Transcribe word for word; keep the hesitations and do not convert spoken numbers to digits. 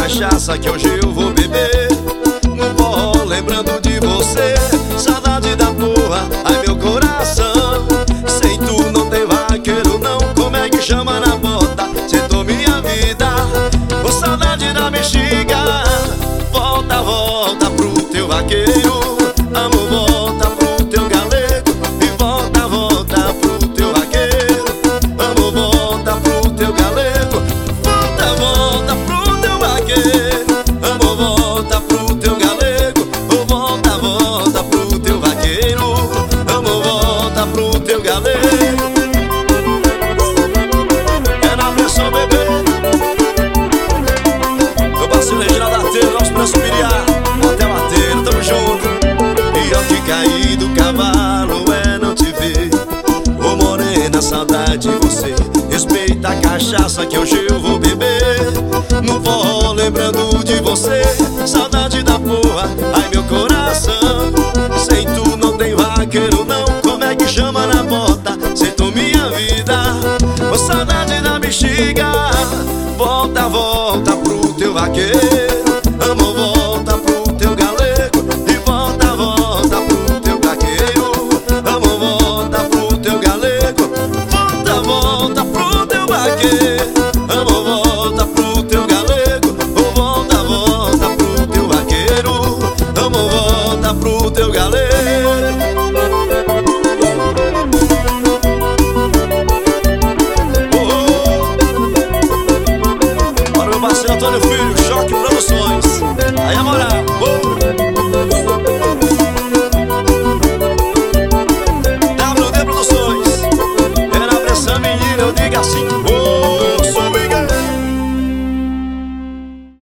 cachaça que hoje eu vou beber. No forró lembrando de você, saudade da porra, ai meu coração. Sem tu não tem vaqueiro não, como é que chama na bota? Cê tô minha vida, com saudade da bexiga. Volta, volta pro teu vaqueiro, amor, volta pro teu galego. E volta, volta pro teu vaqueiro, amor, volta pro teu galego. Volta, volta pro teu vaqueiro, amor, volta pro teu galego. Oh, volta, volta pro teu vaqueiro, amor, volta pro teu galego. É na pressão, bebê. Eu passei Regina da Teira, nosso preço piriar. Até bater, tamo junto. E eu que caí do cavalo é não te ver. Ô morena, saudade de você. Respeita a cachaça que hoje eu vou beber. No forró lembrando de você, saudade da porra, ai meu coração. Sem tu não tem vaqueiro não, como é que chama na bota? Cê tu minha vida, ô saudade da bexiga. Volta, volta pro teu vaqueiro, amor, volta pro teu galego. E volta, volta pro teu vaqueiro, amor, volta pro teu galego. Volta, volta pro teu vaqueiro, amor, volta pro teu galego. Oh, volta, volta pro teu vaqueiro, amor, volta pro teu galego. Para o meu parceiro Antônio Filho, Choque Produções. Aí a moral, oh.